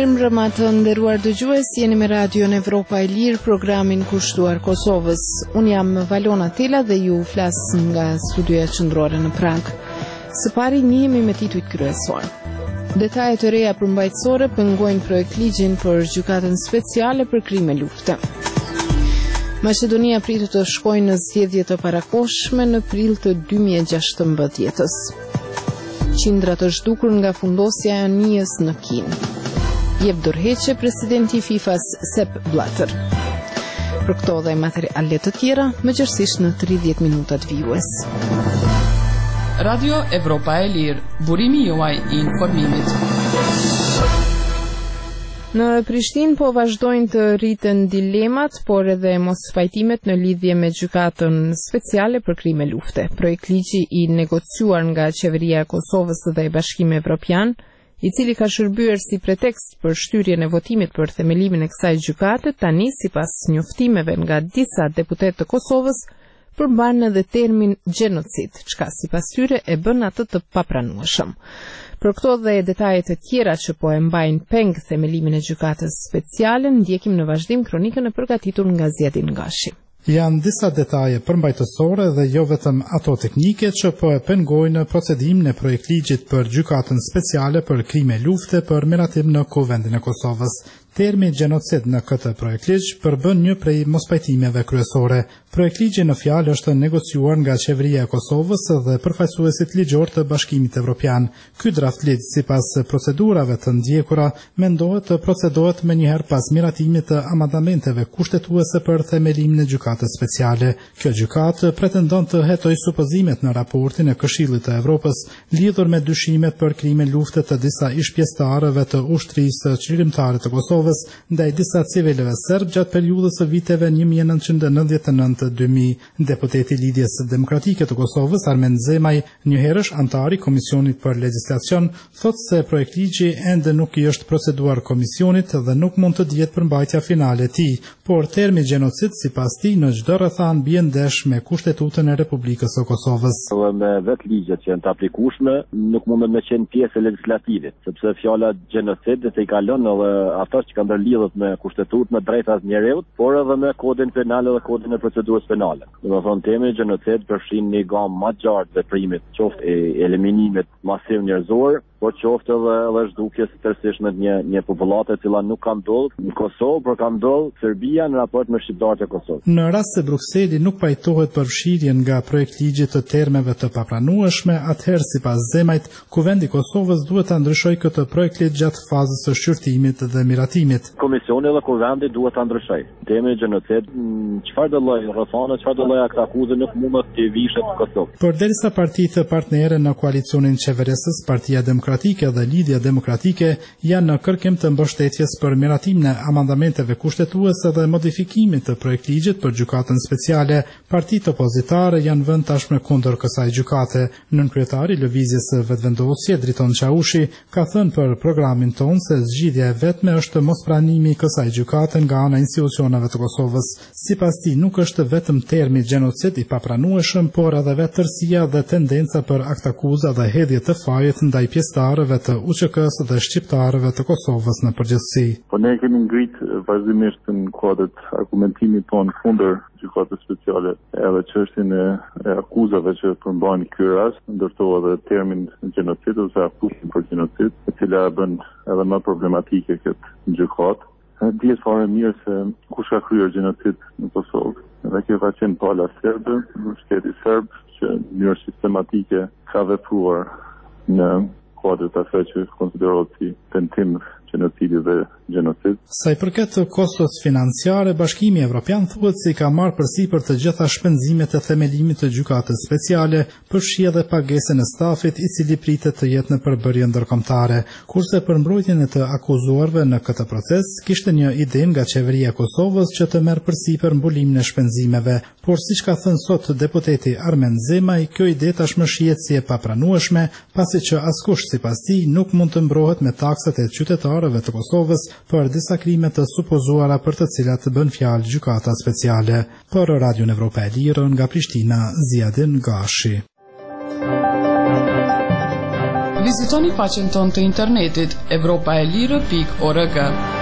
Mirëmbrëma të nderuar dëgjues, jeni me Radion Evropa e Lirë, programin kushtuar Kosovës. Unë jam Valona Tela dhe ju flas nga studioja qendrore në Prag. Së pari njihemi me titujt kryesor. Detajet e reja përmbajtësore pengojnë projektligjin për gjykatën speciale për krime lufte. Maqedonia pritet të shkojë në zgjedhje të parakohshme në prill të 2016-s. Qindra të zhdukur nga fundosja e anijës në Kinë. Jep dorëheqje presidenti i FIFA-s Sepp Blatter. Për këto dhe materiale të tjera, mëngjesisht në 30 minutat vijues. Radio Evropa e Lirë, burimi juaj i informimit. Në Prishtinë po vazhdojnë të rriten dilemat, por edhe mosfajtimet në lidhje me gjykatën speciale për krime lufte. Projektligji i negociuar nga qeveria e Kosovës dhe Bashkimi Evropian, i cili ka shërbyer si pretekst për shtyrjen e votimit për themelimin e kësaj gjykate, tani sipas njoftimeve nga disa deputet të Kosovës, përmban edhe termin gjenocid, çka sipas tyre e bën atë të papranueshëm. Për këto dhe detajet e tjera që po e mbajnë peng themelimin e gjykatës speciale, ndjekim në vazhdim kronikën e përgatitur nga Zjadin Gashi. Janë disa detaje përmbajtësore dhe jo vetëm ato teknike që po e pengojnë procedimin e projektligjit për gjykatën speciale për krime lufte për miratim në Kuvendin e Kosovës. Termi gjenocid në këtë projektligj përbën një prej mospajtimeve kryesore. Projektligji në fjalë është negociuar nga qeveria e Kosovës dhe përfaqësuesit ligjor të Bashkimit Evropian. Ky draft ligj, sipas procedurave të ndjekura, mendohet të procedohet menjëherë pas miratimit të amendamenteve kushtetuese për themelimin e gjykatës speciale. Kjo gjykatë pretendon të hetojë supozimet në raportin e Këshillit të Evropës lidhur me dyshimet për krime lufte të disa ish-pjesëtarëve të ushtrisë qëllimtare të Kosovës ndaj disa civilëve serb gjatë periudhës së viteve 1999-2000. Deputeti i Lidhjes Demokratike të Kosovës, Armen Zemaj, njëherësh antar i Komisionit për Legjislacion, thotë se projektligji ende nuk i është proceduar komisionit dhe nuk mund të dihet përmbajtja finale e tij, por termi gjenocid sipas tij në çdo rrethan bie ndesh me Kushtetutën e Republikës së Kosovës. Me vetë ligjet që janë të aplikueshme nuk mundet me qenë pjesë e legislativit, sepse fjala gjenocid i kalon edhe ato që kanë ndërlidhet me kushtetutën e drejtave të njerëzit, por edhe me kodin penal dhe kodin e procedurës penale. Domethënë termi gjenocid përfshin një gamë më të gjatë veprimit, qoftë e eliminimit masiv njerëzor, por qoftë edhe zhdukjes tërësisht me një popullate e cila nuk ka ndodhur në Kosovë, por ka ndodhur në Serbia në raport me shqiptarët e Kosovës. Në rast se Brukseli nuk pajtohet për fshirjen nga projektligjit të termeve të papranueshme, atëherë sipas Zemajt, Kuvendi i Kosovës duhet ta ndryshojë këtë projektligj gjatë fazës së shqyrtimit dhe miratimit. Komisioni dhe Kuvendi duhet ta ndryshojë. Termi gjenocid, çfarë do lloj rrethana, çfarë do lloj aktakuzë nuk mund të vishet në Kosovë. Përderisa partitë partnere në koalicionin qeverisës, Partia Demokratike dhe Lidhja Demokratike janë në kërkim të mbështetjes për miratimin e amendamenteve kushtetuese dhe modifikimit të projektligjit për gjykatën speciale. Partitë opozitare janë vënë tashmë kundër kësaj gjykate. Nënkryetari i Lëvizjes së Vetëvendosje, Driton Çaushi, ka thënë për programin tonë se zgjidhja e vetme është mospranimi i kësaj gjykate nga ana e institucioneve të Kosovës. Sipas tij nuk është vetëm termi gjenocid i papranueshëm, por edhe vetërsia dhe tendenca për aktakuza dhe hedhje të fajit ndaj pjesëtarëve të UÇK-s dhe shqiptarëve të Kosovës në përgjithësi. Po ne kemi ngritë vazhdimisht në kuadër argumentimit tonë kundër gjykatës speciale edhe çështjen e akuzave që përmbajnë ky rast, ndërtohet edhe termin gjenocid ose akuzën për gjenocid, e cila bën edhe më problematike këtë gjykatë. Dihet fare mirë se kush ka kryer gjenocid në Kosovë. Dhe kjo ka qenë pala serbe, shteti serb, që në mënyrë sistematike ka vepruar në kuadër të asaj që konsiderohet si tentim gjenocidi dhe gjenocid. Sa i përket kostos financiare, Bashkimi Evropian thuhet se ka marrë përsipër të gjitha shpenzimet e themelimit të gjykatës speciale, përfshi edhe pagesën e stafit i cili pritet të jetë në përbërje ndërkombëtare. Kurse për mbrojtjen e të akuzuarve në këtë proces, kishte një ide nga qeveria e Kosovës që të merr përsipër mbulimin e shpenzimeve, por siç ka thënë sot deputeti Armen Zemaj, kjo ide tashmë shihet si e papranueshme, pasi që askush sipas tij nuk mund të mbrohet me taksat e qytetarëve të Kosovës për disa krime të supozuara për të cilat bën fjalë gjykata speciale. Për Radion Evropa e Lirë nga Prishtina, Zjadin Gashi. Vizitoni faqen tonë të internetit evropaelire.org.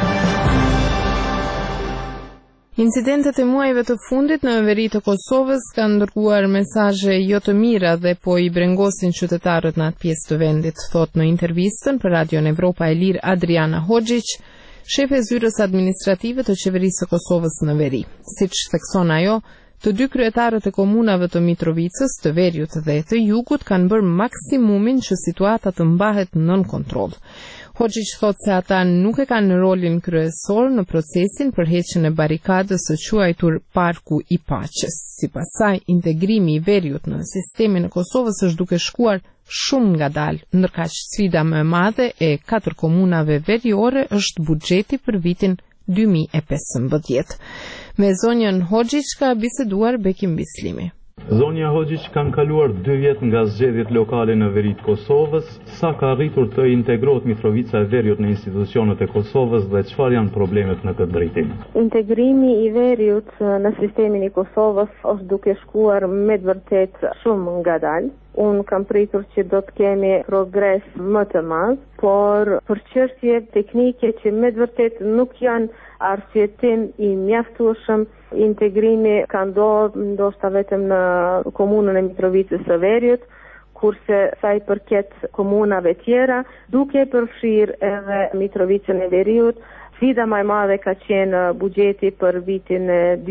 Incidentet e muajve të fundit në veri të Kosovës kanë ndërguar mesazhe jo të mira dhe po i brengosin qytetarët në atë pjesë të vendit, thot në intervistën për Radion Evropa e Lirë Adriana Hoxhić, shefe e zyrës administrative të qeverisë së Kosovës në veri. Siç thekson ajo, të dy kryetarët e komunave të Mitrovicës, të Veriut dhe të Jugut kanë bërë maksimumin që situata të mbahet nën kontroll. Hoxhić thot se ata nuk e kanë rolin kryesor në procesin për heqjen e barikadës së quajtur Parku i Paqes. Sipas saj, integrimi i Veriut në sistemin e Kosovës është duke shkuar shumë ngadalë, ndërkaq sfida më e madhe e 4 komunave veriore është buxheti për vitin 2015. Me zonjën Hoxhić ka biseduar Bekim Bislimi. Zonja Hoxhić kanë kaluar 2 vjet nga zgjedhjet lokale në veri të Kosovës, sa ka arritur të integrohet Mitrovica e Veriut në institucionet e Kosovës dhe çfarë janë problemet në këtë drejtim? Integrimi i Veriut në sistemin e Kosovës është duke shkuar me vërtet shumë ngadalë. Unë kam pritur që do të kemi progres më të madh, por për çështje teknike që me vërtet nuk janë arsyetim i mjaftueshëm, integrimi ka ndodhur ndoshta vetëm në komunën e Mitrovicës së Veriut, kurse sa i përket komunave tjera, duke përfshirë edhe Mitrovicën e Veriut, sfida më e madhe ka qenë buxheti për vitin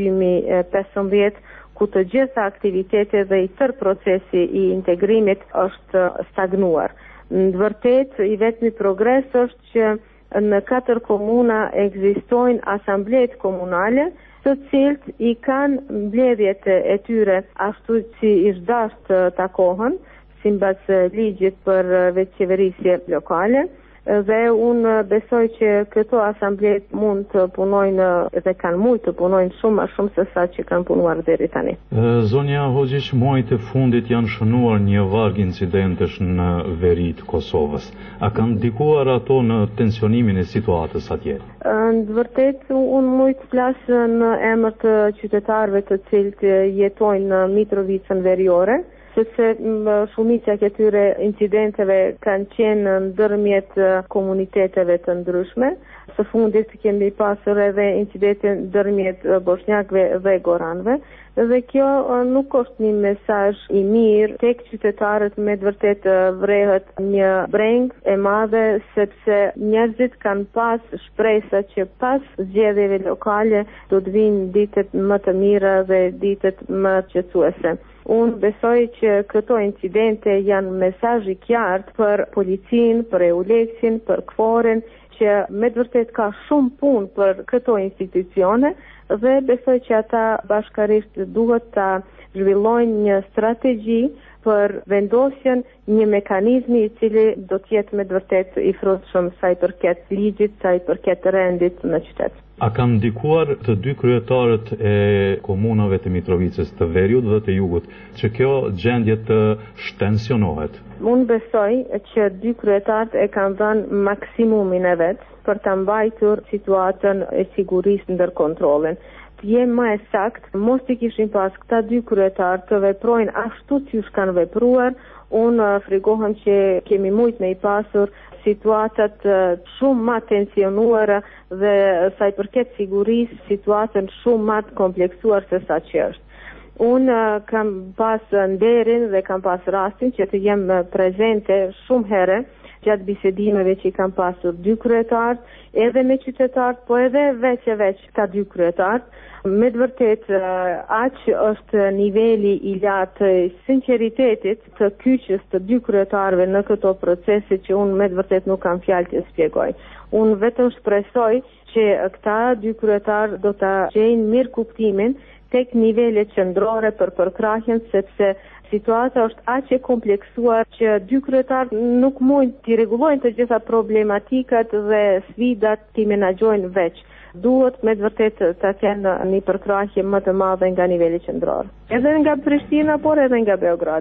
2015, ku të gjitha aktivitetet dhe i tërë procesi i integrimit është stagnuar. Në vërtet, i vetmi progres është që në 4 komuna ekzistojnë asamblet komunale, të cilët i kanë mbledhjet e tyre ashtu si ish dashur të takohen, sipas ligjit për veçqeverisje lokale. Dhe unë besoj që këto asamblet mund të punojnë dhe kanë mujtë të punojnë shumë më shumë se sa që kanë punuar deri tani. Zonja Hoxhić, muajt e fundit janë shënuar një varg incidentesh në veri të Kosovës. A kanë ndikuar ato në tensionimin e situatës atje? Në vërtet, unë mund të flas në emër të qytetarëve të cilët jetojnë në Mitrovicën veriore, sepse shumica e këtyre incidenteve kanë qenë ndërmjet komuniteteve të ndryshme. Së fundit kemi pasur edhe incidente ndërmjet bosnjakëve dhe goranëve, dhe kjo nuk është një mesazh i mirë tek qytetarët, me të vërtet vrehet një breng e madhe, sepse njerëzit kanë pas shpresa që pas zgjedhjeve lokale do të vinë ditët më të mira dhe ditët më qetësuese. Unë besoj që këto incidente janë mesazh i qartë për policinë, për EULEX-in, për KFOR-in, që me të vërtet ka shumë punë për këto institucione dhe besoj që ata bashkarisht duhet ta zhvillojnë një strategji për vendosjen një mekanizmi i cili do të jetë me të vërtet i frutshëm sa i përket ligjit, sa i përket rendit në qytet. A kanë ndikuar të dy kryetarët e komunave të Mitrovicës, të Veriut dhe të Jugut, që kjo gjendje të shtensionohet? Unë besoj që dy kryetarët e kanë dhënë maksimumin e vet për ta mbajtur situatën e sigurisë ndër kontrollin. Të jem më e sakt, mos të kishin pas këta dy kryetarë të veprojnë ashtu siç kanë vepruar, unë frigohem që kemi mujt me i pasur situatat shumë më tensionuara dhe sa i përket sigurisë situatën shumë më të kompleksuar se sa që është. Unë kam pas nderin dhe kam pas rastin që të jem prezente shumë herë gjatë bisedimeve që i kam pasur dy kryetarët, edhe me qytetarët, po edhe veç ta dy kryetarët. Me të vërtet, aq është niveli i lartë i sinqeritetit të kyçjes të dy kryetarëve në këto procese që unë me të vërtet nuk kam fjalë të shpjegoj. Unë vetëm shpresoj që këta dy kryetarë do ta gjejnë mirë kuptimin tek nivelet qendrore për përkrahjen, sepse situata është aq e kompleksuar që dy kryetarë nuk mund t'i rregullojnë të gjitha problematikat dhe sfidat t'i menaxhojnë veç. Duhet me të vërtet të kenë një përkrahje më të madhe nga niveli qendror. Edhe nga Prishtina, por edhe nga Beogradi.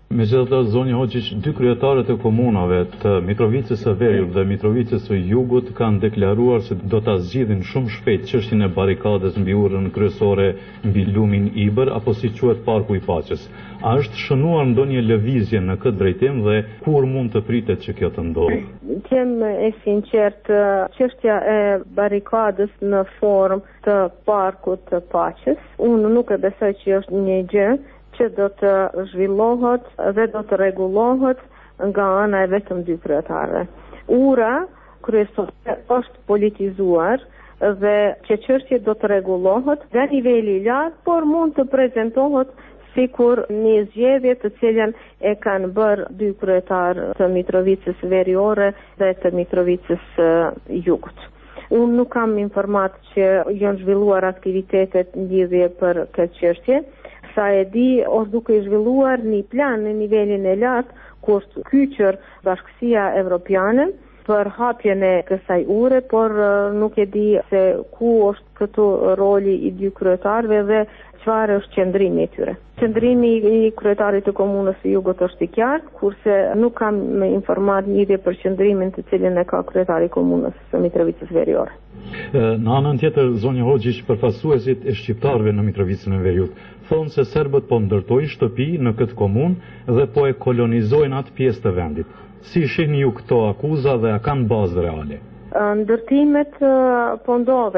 Megjithatë, zoni Hoxhić, dy kryetarët e komunave të Mitrovicës së Veriut dhe Mitrovicës së Jugut kanë deklaruar se do ta zgjidhin shumë shpejt çështjen e barrikadës mbi urrën kryesore mbi lumin Ibër apo si quhet Parku i Paqes. A është shënuar ndonjë lëvizje në këtë drejtim dhe kur mund të pritet që kjo të ndodhë? Jem e sinqert, çështja e barrikadës në formë të Parkut të Paqes, unë nuk e besoj që është një gjë që do të zhvillohet dhe do të rregullohet nga ana e vetëm dy kryetarëve. Ura kryesore është politizuar dhe që çështja do të rregullohet nga niveli i lartë, por mund të prezantohet sikur një zgjedhje të cilën e kanë bërë dy kryetarë të Mitrovicës Veriore dhe të Mitrovicës Jugut. Unë nuk kam informat që janë zhvilluar aktivitetet në lidhje për këtë çështje. Sa e di, është duke i zhvilluar një plan në nivelin e lartë ku është kyçur Bashkësia Evropiane për hapjen e kësaj ure, por nuk e di se ku është këtu roli i dy kryetarëve dhe çfarë është qëndrimi i tyre. Qëndrimi i kryetarit të komunës së Jugut është i qartë, kurse nuk kam informat lidhje për qëndrimin të cilin e ka kryetari i komunës së Mitrovicës Veriore. Në anën tjetër, zoni Hoxhić, përfaqësuesit e shqiptarëve në Mitrovicën e Veriut thonë se serbët po ndërtojnë shtëpi në këtë komunë dhe po e kolonizojnë atë pjesë të vendit. Si shihni ju këto akuza dhe a kanë bazë reale? Ndërtimet po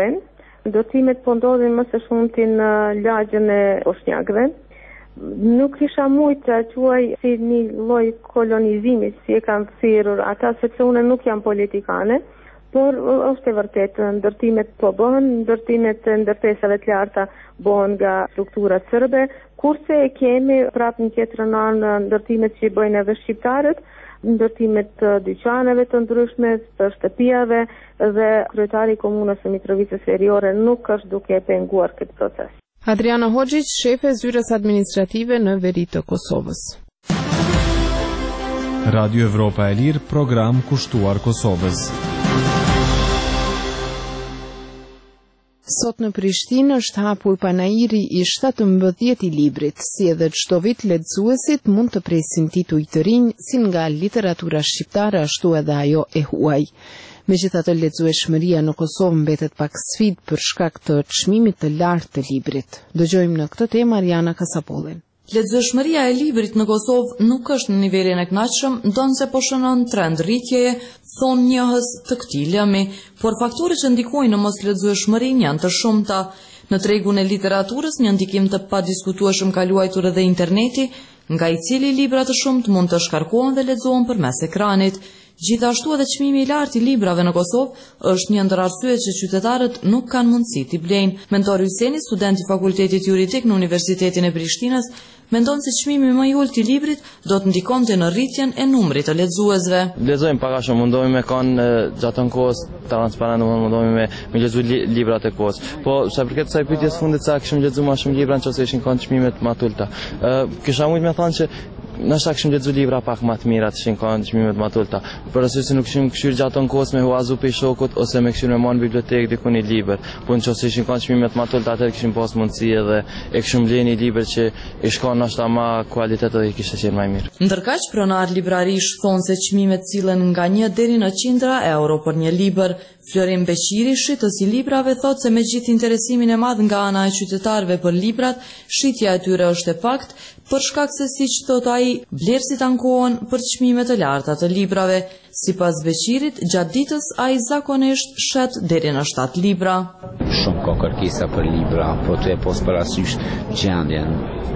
ndodhin më së shumti në lagjën e bosnjakëve. Nuk isha mujt të quaj si një lloj kolonizimi, si e kanë thirrur ata, sepse unë nuk jam politikane, por është e vërtetë, ndërtimet po bëhen, ndërtimet e ndërtesave të larta bëhen nga strukturat serbe, kurse e kemi prapë një tjetër anë ndërtimet që i bëjnë edhe shqiptarët, ndërtimet të dyqaneve të ndryshme, të shtëpiave dhe kryetari i komunës së Mitrovicës Veriore nuk është duke e penguar këtë proces. Adriana Hoxhić, shefe zyrës administrative në veri të Kosovës. Radio Evropa e Lirë, program kushtuar Kosovës. Sot në Prishtinë është hapur panairi i 17 i librit, si edhe çdo vit lexuesit mund të presin tituj të rinj si nga literatura shqiptare ashtu edhe ajo e huaj. Megjithatë, lexueshmëria në Kosovë mbetet pak sfidë për shkak të çmimit të lartë të librit. Dëgjojmë në këtë temë Mariana Kasapollin. Lexueshmëria e librit në Kosovë nuk është në nivelin e kënaqshëm, ndonse po shënon trend rritjeje, thon njohës të këtij lëmi, por faktorët që ndikojnë në moslexueshmërinë janë të shumta. Në tregun e literaturës, një ndikim të padiskutueshëm ka luajtur edhe interneti, nga i cili libra të shumtë mund të shkarkohen dhe lexohen përmes ekranit. Gjithashtu edhe çmimi i lartë i librave në Kosovë është një ndër arsyet që qytetarët nuk kanë mundësi t'i blejnë. Mentor Hyseni, student i Fakultetit Juridik në Universitetin e Prishtinës, mendon se çmimi më i ulët i librit do të ndikonte në rritjen e numrit të lexuesve. Lexojmë pak a shumë, mundohemi me kanë gjatë kohës transparent, mundohemi me lexuar librat e kohës. Po sa përket kësaj pyetjes fundit sa kishim lexuar më shumë libra nëse ishin kanë çmimet më të ulta. Kisha mund të thonë që nështë kishim lexuar libra pak më të mira, ishin kanë çmimet më të ulta. Por asoj se nuk kishim këshir gjatë kohës me huazu pe shokut ose me këshir me marr në bibliotekë diku një libër. Po nëse ishin kanë çmimet më të ulta, atë kishim pas mundësi edhe e kishim blerë një libër që i shkon nështë ama kualitet dhe i kishte qenë më mirë. Ndërkaq, pronar librarish thonë se çmimet cilën nga 1 deri në 100 euro për një libër. Florim Beqiri, shitës i librave, thotë se me gjithë interesimin e madh nga ana e qytetarëve për librat, shitja e tyre është e paktë, për shkak se siç thot ai, blerësit ankohen për çmime të larta të librave. Sipas Beqirit, gjatë ditës ai zakonisht shet deri në 7 libra. Shumë ka kërkesa për libra, po të e pos parasysh gjendjen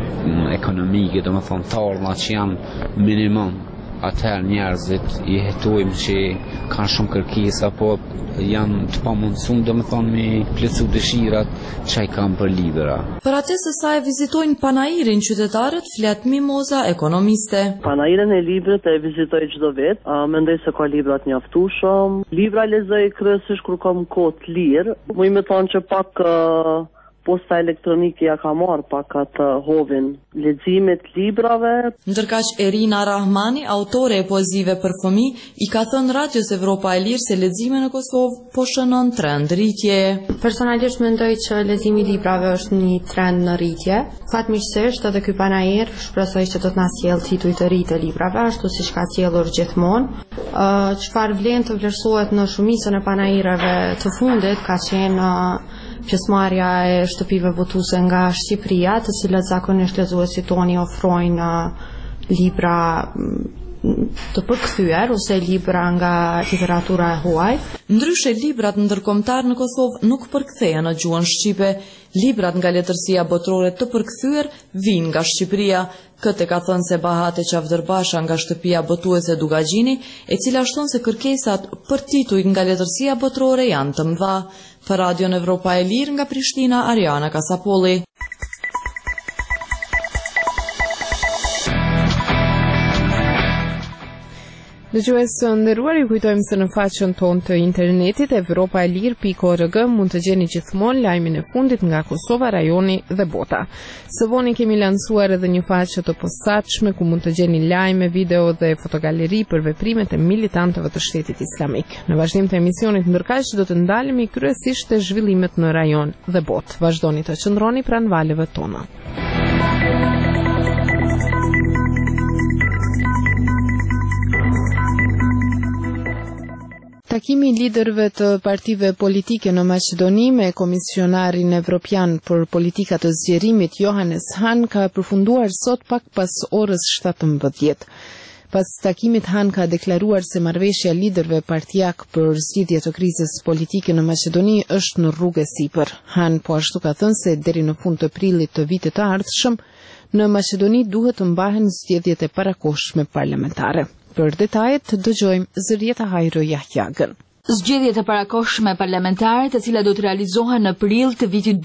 ekonomike, domethënë të ardhurat që janë minimum. Atëherë njerëzit i hetojmë që kanë shumë kërkesa, po janë të pamundsuar domethënë me plotësu dëshirat që ai kanë për libra. Për atë se sa e vizitojnë panairin qytetarët, flet Mimoza, ekonomiste. Panairin e librit e vizitoj çdo vit, mendoj se ka libra të mjaftueshëm. Libra lexoj kryesisht kur kam kohë të lirë. Muj më thonë që pak posta elektronike ja ka marrë pak atë hovin leximit librave. Ndërkaq Erina Rahmani, autore e poezive për fëmijë, i ka thënë Radios Evropa e Lirë se leximi në Kosovë po shënon trend rritje. Personalisht mendoj që leximi i librave është një trend në rritje. Fatmirësisht edhe ky panajër shpresoj që do të na sjellë tituj të ri të librave, ashtu siç ka sjellur gjithmonë. Çfarë vlen të vlerësohet në shumicën e panajërave të fundit ka qenë pjesëmarrja e shtëpive votuese nga Shqipëria, të cilat zakonisht lexuesit toni ofrojnë libra të përkthyer ose libra nga literatura e huaj. Ndryshe, librat ndërkombëtar në Kosovë nuk përkthehen në gjuhën shqipe. Librat nga letërsia botërore të përkthyer vijnë nga Shqipëria. Këtë ka thënë se Bahate Qavdërbasha nga shtëpia botuese Dugagjini, e cila shton se kërkesat për tituj nga letërsia botërore janë të mëdha. Për Radion Evropa e Lirë nga Prishtina, Ariana Kasapolli. Dëgjuesë nderuar, ju kujtojmë se në faqen tonë të internetit europaelir.org mund të gjeni gjithmonë lajmin e fundit nga Kosova, rajoni dhe bota. Së voni kemi lancuar edhe një faqe të posaçme ku mund të gjeni lajme, video dhe fotogaleri për veprimet e militantëve të Shtetit Islamik. Në vazhdim të emisionit ndërkaq do të ndalemi kryesisht te zhvillimet në rajon dhe botë. Vazhdoni të qëndroni pranë valeve tona. Takimi i liderëve të partive politike në Maqedoni me komisionarin evropian për politika të zgjerimit Johannes Hahn ka përfunduar sot pak pas orës 17. Pas takimit, Hahn ka deklaruar se marrëveshja e liderëve partijak për zgjidhje të krizës politike në Maqedoni është në rrugë sipër. Hahn po ashtu ka thënë se deri në fund të prillit të vitit të ardhshëm në Maqedoni duhet të mbahen zgjedhjet e parakohshme parlamentare. Për detajet dëgjojmë Zërieta Hajro Jahjagën. Zgjedhjet e parakohshme parlamentare, të cilat do të realizohen në prill të vitit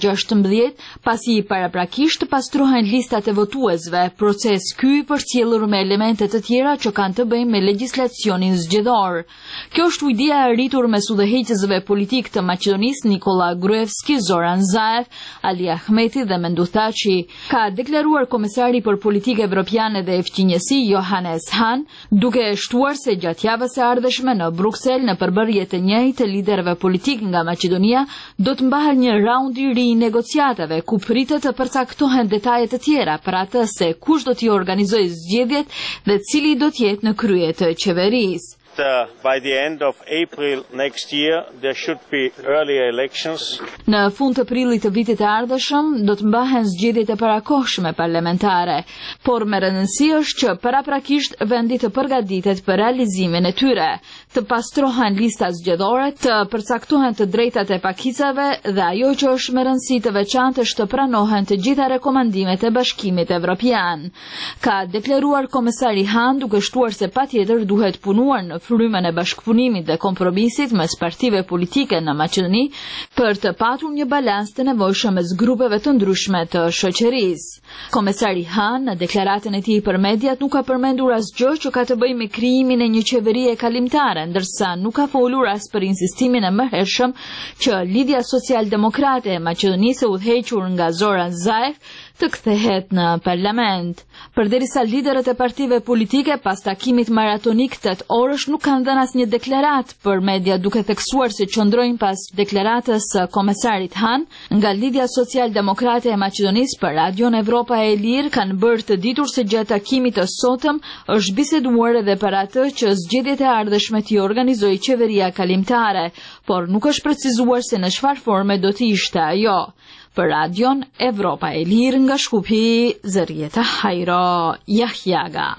2016, pasi paraprakisht të pastrohen listat e votuesve, proces ky përcjellur me elemente të tjera që kanë të bëjnë me legjislacionin zgjedhor. Kjo është ujdia e arritur mes udhëheqësve politik të Maqedonisë Nikola Gruevski, Zoran Zaev, Ali Ahmeti dhe Menduh Thaçi. Ka deklaruar komesari për politikë evropiane dhe fqinjësi Johannes Hahn, duke shtuar se gjatë javës së ardhshme në Bruksel në përbërje të njëjtë të liderëve politik nga Maqedonia do të mbahet një raund i ri i negociatave ku pritet të përcaktohen detajet të tjera për atë se kush do t'i organizojë zgjedhjet dhe cili do të jetë në krye të qeverisë. By the end of April next year there should be early elections. Në fund të prillit të vitit të ardhshëm do të mbahen zgjedhjet e parakohshme parlamentare, por me rëndësi është që paraprakisht vendi të përgatitet për realizimin e tyre, të pastrohen listat zgjedhore, të përcaktohen të drejtat e pakicave dhe ajo që është me rëndësi të veçantë është të pranohen të gjitha rekomandimet e Bashkimit Evropian. Ka deklaruar komesari Hahn duke shtuar se patjetër duhet punuar në frymën e bashkëpunimit dhe kompromisit mes partive politike në Maqedoni për të patur një balans të nevojshëm mes grupeve të ndryshme të shoqërisë. Komesari Hahn në deklaratën e tij për mediat nuk ka përmendur asgjë që ka të bëjë me krijimin e një qeverie kalimtare, ndërsa nuk ka folur as për insistimin e mëhershëm që Lidhja Social-Demokrate e Maqedonisë, udhëhequr nga Zoran Zaev, të kthehet në parlament. Përderisa liderët e partive politike pas takimit maratonik 8 orësh nuk kanë dhënë asnjë deklaratë për media, duke theksuar se qëndrojnë pas deklaratës së komesarit Hahn, nga Lidhja Social-Demokrate e Maqedonisë për Radion Evropa e Lirë kanë bërë të ditur se gjatë takimit të sotëm është biseduar edhe për atë që zgjedhjet e ardhshme t'i organizojë qeveria kalimtare, por nuk është precizuar se në çfarë forme do të ishte ajo. Për Radion Evropa e Lirë nga Shkupi, Zërieta Hajro Jahjaga.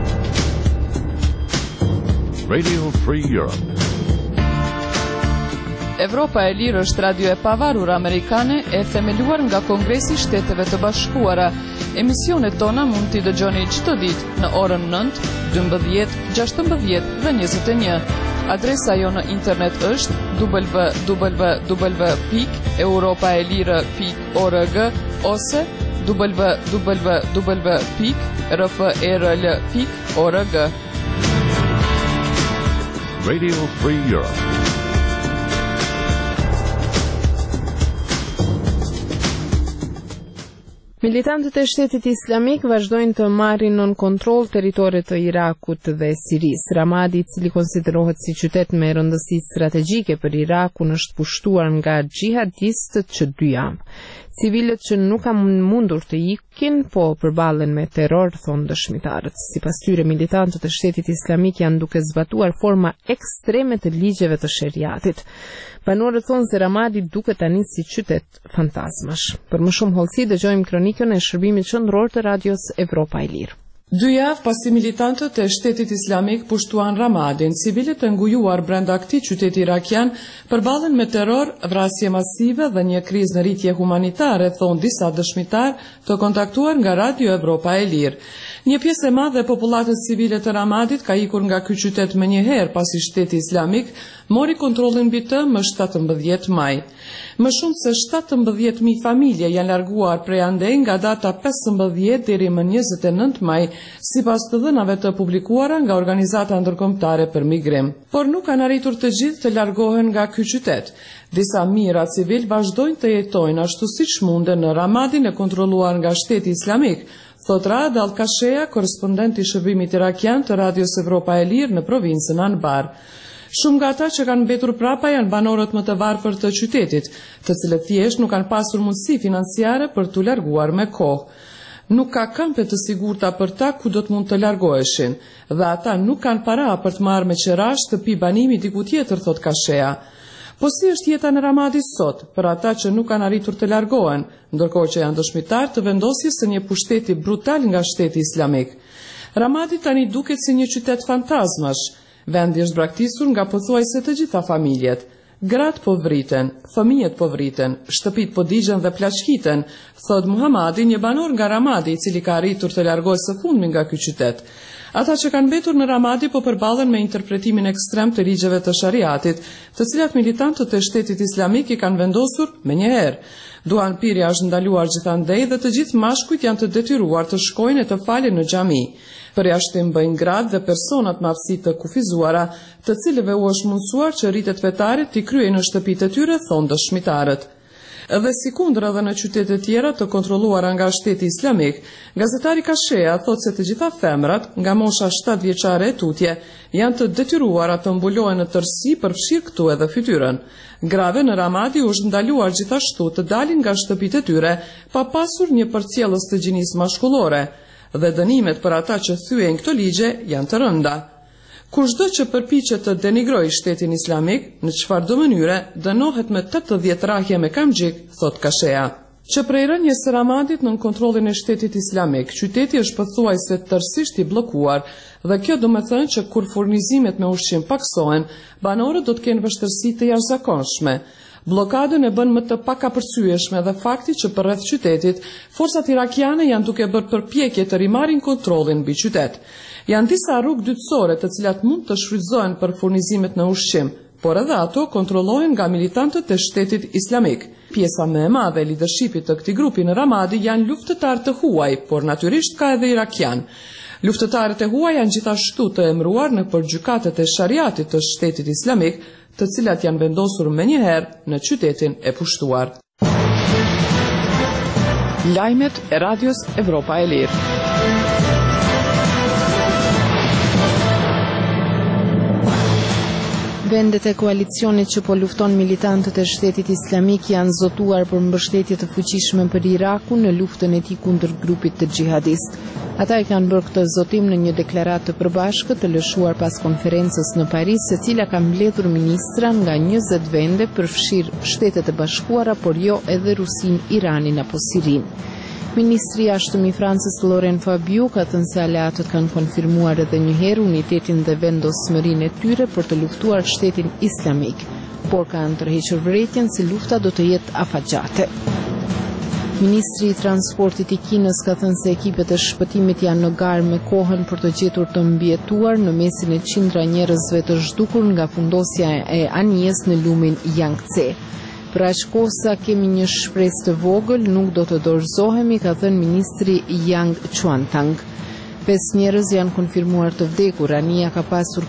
Radio Free Europe. Evropa e Lirë është radio e pavarur amerikane e themeluar nga Kongresi i Shteteve të Bashkuara. Emisionet tona mund t'i dëgjoni çdo ditë në orën 9, 12, 16 dhe 21. Adresa jo në internet është www.europaelire.org ose www.rfrl.org. Radio Free Europe. Militantët e Shtetit Islamik vazhdojnë të marrin nën kontroll territoret të Irakut dhe Sirisë. Ramadi, i cili konsiderohet si qytet me rëndësi strategjike për Irakun, është pushtuar nga xhihadistët që 2 javë. Civilët që nuk kanë mundur të ikin, po përballen me terror, thonë dëshmitarët. Sipas tyre, militantët e Shtetit Islamik janë duke zbatuar forma ekstreme të ligjeve të sheriatit. Banorët thonë se Ramadi duket tani si qytet fantazmash. Për më shumë hollësi dëgjojmë kronikën e shërbimit qendror të radios Evropa e Lirë. 2 javë pasi militantët e Shtetit Islamik pushtuan Ramadin, civilët e ngujuar brenda këtij qyteti irakian përballen me terror, vrasje masive dhe një krizë në rritje humanitare, thonë disa dëshmitar të kontaktuar nga Radio Evropa e Lirë. Një pjesë e madhe e popullatës civile të Ramadit ka ikur nga ky qytet më njëherë pasi Shteti Islamik mori kontrollin mbi të më 17 maj. Më shumë se 17.000 familje janë larguar prej andej nga data 15 deri më 29 maj, sipas të dhënave të publikuara nga Organizata Ndërkombëtare për Migrim. Por nuk kanë arritur të gjithë të largohen nga ky qytet. Disa mijëra civil vazhdojnë të jetojnë ashtu siç munden në Ramadin e kontrolluar nga Shteti Islamik, thot Raad Al-Kashea, korrespondent i shërbimit irakian të Radios Evropa e Lirë në provincën Anbar. Shumë nga ata që kanë mbetur prapa janë banorët më të varfër të qytetit, të cilët thjesht nuk kanë pasur mundësi financiare për t'u larguar me kohë. Nuk ka kampe të sigurta për ta ku do të mund të largoheshin, dhe ata nuk kanë para për të marrë me qerash shtëpi banimi diku tjetër, thot Kashea. Po si është jeta në Ramadi sot për ata që nuk kanë arritur të largohen, ndërkohë që janë dëshmitar të vendosjes së një pushteti brutal nga Shteti Islamik. Ramadi tani duket si një qytet fantazmash. Vendi është braktisur nga pothuajse të gjitha familjet. Gratë po vriten, fëmijët po vriten, shtëpit po digjen dhe plaçkiten, thot Muhamadi, një banor nga Ramadi, i cili ka arritur të largohet së fundmi nga ky qytet. Ata që kanë mbetur në Ramadi po përballen me interpretimin ekstrem të ligjeve të shariatit, të cilat militantët e Shtetit Islamik i kanë vendosur menjëherë. Duan pirja është ndaluar gjithandej dhe të gjithë mashkujt janë të detyruar të shkojnë e të falen në xhami. Përjashtim bëjnë gratë dhe personat me aftësi të kufizuara, të cilëve u është mundsuar që rritet fetare t'i kryejnë në shtëpitë e tyre, thonë dëshmitarët. Edhe sikundër edhe në qytete tjera të kontrolluara nga Shteti Islamik, gazetari Kashea thot se të gjitha femrat, nga mosha 7 vjeçare e tutje, janë të detyruara të mbulohen në tërësi përfshirë këtu edhe fytyrën. Grave në Ramadi është ndaluar gjithashtu të dalin nga shtëpitë e tyre pa pasur një përcjellës të gjinisë mashkullore, dhe dënimet për ata që thyen këto ligje janë të rënda. Kushdo që përpiqet të denigrojë Shtetin Islamik, në çfarëdo mënyre, dënohet me 80 rrahje me kamxhik, thot Kashea. Që prej rënjes së Ramadit nën kontrollin e Shtetit Islamik, qyteti është pothuajse tërësisht i bllokuar, dhe kjo do të thënë që kur furnizimet me ushqim paksohen, banorët do të kenë vështirësi të jashtëzakonshme. Blokadën e bën më të pakapërcyeshme dhe fakti që përreth qytetit, forcat irakiane janë duke bërë përpjekje të rimarrin kontrollin mbi qytet. Janë disa rrugë dytësore të cilat mund të shfrytëzohen për furnizimet në ushqim, por edhe ato kontrollohen nga militantët e Shtetit Islamik. Pjesa më e madhe e lidershipit të këtij grupi në Ramadi janë luftëtarë të huaj, por natyrisht ka edhe irakian. Luftëtarët e huaj janë gjithashtu të emëruar në përgjykatet e shariatit të Shtetit Islamik, të cilat janë vendosur menjëherë në qytetin e pushtuar. Lajmet e Radios Evropa e Lirë. Vendet e koalicionit që po lufton militantët e Shtetit Islamik janë zotuar për mbështetje të fuqishme për Irakun në luftën e tij kundër grupit të xhihadist. Ata e kanë bërë këtë zotim në një deklaratë të përbashkët të lëshuar pas konferencës në Paris, e cila ka mbledhur ministra nga 20 vende, përfshirë Shtetet e Bashkuara, por jo edhe Rusin, Iranin apo Sirinë. Ministri i Jashtëm i Francës Laurent Fabius ka thënë se aleatët kanë konfirmuar edhe një herë unitetin dhe vendosmërinë e tyre për të luftuar Shtetin Islamik, por kanë tërhequr vërejtjen se lufta do të jetë afatgjate. Ministri i Transportit i Kinës ka thënë se ekipet e shpëtimit janë në garë me kohën për të gjetur të mbijetuar në mesin e qindra njerëzve të zhdukur nga fundosja e anijes në lumin Yangtze. Për aq kohë sa kemi një shpresë të vogël, nuk do të dorëzohemi, ka thënë ministri Yang Chuantang. 5 njerëz janë konfirmuar të vdekur. Ania ka pasur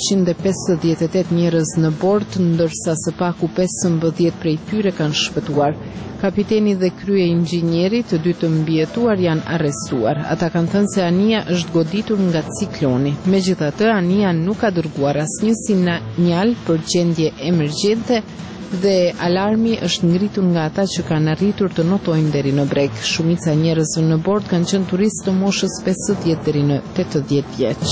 458 njerëz në bord, ndërsa së paku 15 prej tyre kanë shpëtuar. Kapiteni dhe krye inxhinieri, të dy të mbijetuar, janë arrestuar. Ata kanë thënë se Ania është goditur nga cikloni. Megjithatë, Ania nuk ka dërguar asnjë sinjal për gjendje emergjente dhe alarmi është ngritur nga ata që kanë arritur të notojnë deri në breg. Shumica njerëzve në bord kanë qenë turistë të moshës 50 deri në 80 vjeç.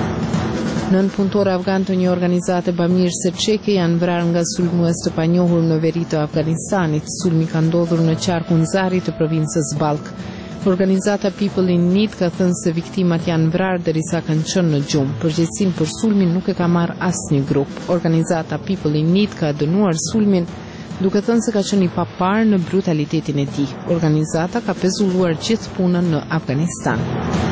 9 punëtorë afgan të një organizate bamirëse çeke janë vrarë nga sulmues të panjohur në veri të Afganistanit. Sulmi ka ndodhur në qarkun Zari të provincës Balk. Organizata People in Need ka thënë se viktimat janë vrarë derisa kanë qenë në gjumë. Përgjegjësinë për sulmin nuk e ka marrë asnjë grup. Organizata People in Need ka dënuar sulmin duke thënë se ka qenë i paparë në brutalitetin e tij. Organizata ka pezulluar gjithë punën në Afganistan.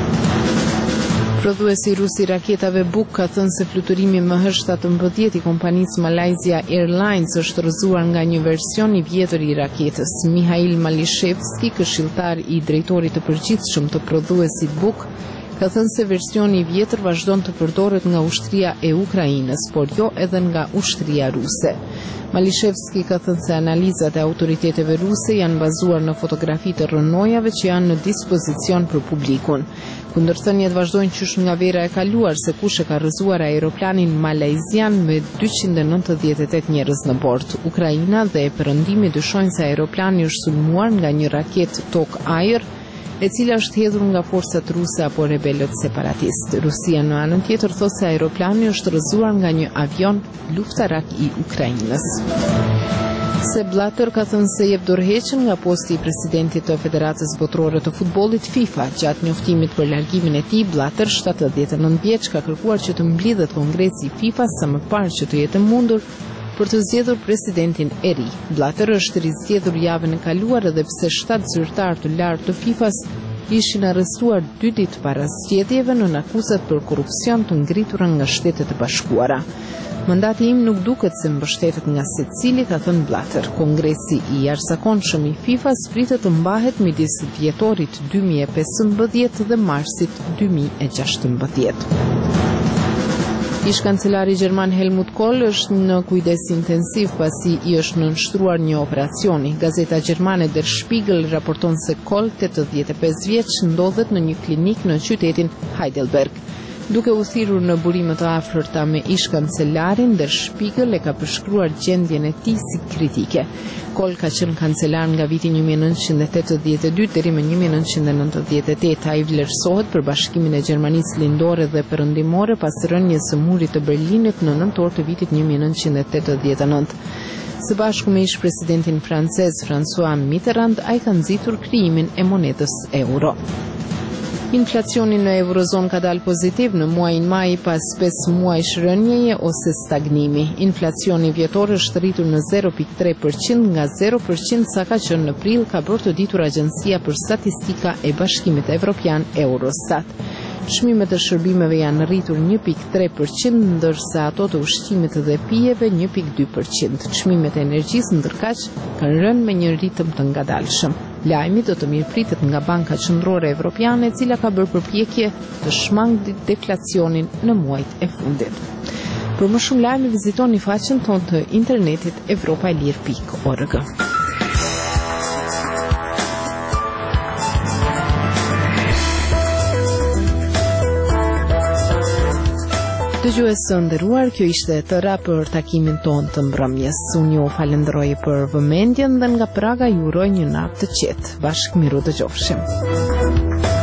Prodhuesi rus i raketave Buk ka thënë se fluturimi MH17 i kompanisë Malaysia Airlines është rrëzuar nga një version i vjetër i raketës. Mihail Malishevski, këshilltar i drejtorit të përgjithshëm të prodhuesit Buk, ka thënë se versioni i vjetër vazhdon të përdoret nga ushtria e Ukrainës, por jo edhe nga ushtria ruse. Malishevski ka thënë se analizat e autoriteteve ruse janë bazuar në fotografi të rrënojave që janë në dispozicion për publikun. Kundërthënjet vazhdojnë qysh nga vera e kaluar se kush e ka rrëzuar aeroplanin malajzian me 298 njerëz në bord. Ukraina dhe Perëndimi dyshojnë se aeroplani është sulmuar nga një raket tok-ajër, e cila është hedhur nga forcat ruse apo rebelët separatist. Rusia në anën tjetër thotë se aeroplani është rrëzuar nga një avion luftarak i Ukrainës. Sepp Blatter ka thënë se jep dorëheqjen nga posti i presidentit të Federatës Botërore të Futbollit FIFA. Gjatë njoftimit për largimin e tij, Blatter, 79 vjeç, ka kërkuar që të mblidhet kongresi i FIFA sa më parë që të jetë mundur për të zgjedhur presidentin e ri. Blatter është rizgjedhur javën e kaluar edhe pse 7 zyrtar të lartë të FIFA-s ishin arrestuar 2 ditë para zgjedhjeve në akuzat për korrupsion të ngritura nga Shtetet e Bashkuara. Mandati im nuk duket se mbështetet nga secili, ka thënë Blatter. Kongresi i jashtëzakonshëm i FIFA-s pritet të mbahet midis dhjetorit 2015 dhe marsit 2016. Ish-kancelari gjerman Helmut Kohl është në kujdes intensiv pasi i është nënshtruar një operacioni. Gazeta gjermane Der Spiegel raporton se Kohl, 85 vjeç, ndodhet në një klinik në qytetin Heidelberg. Duke u thirrur në burime të afërta me ish-kancelarin, Der Spiegel e ka përshkruar gjendjen e tij si kritike. Kohl ka qenë kancelar nga viti 1982 deri më 1998. Ai vlerësohet për bashkimin e Gjermanisë lindore dhe perëndimore pas rënies së murit të Berlinit në nëntor të vitit 1989. Së bashku me ish-presidentin francez François Mitterrand, ai ka nxitur krijimin e monedës euro. Inflacioni në Eurozon ka dalë pozitiv në muajin maj pas 5 muajsh rënjeje ose stagnimi. Inflacioni vjetor është rritur në 0.3% nga 0% sa ka qenë në prill, ka bërë të ditur Agjencia për Statistika e Bashkimit Evropian Eurostat. Çmimet e shërbimeve janë rritur 1.3%, ndërsa ato të ushqimit dhe pijeve 1.2%. Çmimet e energjisë ndërkaq kanë rënë me një ritëm të ngadalshëm. Lajmi do të mirëpritet nga Banka Qendrore Evropiane, e cila ka bërë përpjekje të shmangë deflacionin në muajt e fundit. Për më shumë lajme vizitoni faqen tonë të internetit evropaelir.org. Dëgjues së nderuar, kjo ishte e tëra për takimin tonë të mbrëmjes. Unë ju falenderoj për vëmendjen dhe nga Praga ju uroj një natë të qetë. Bashkë miru dëgjofshim.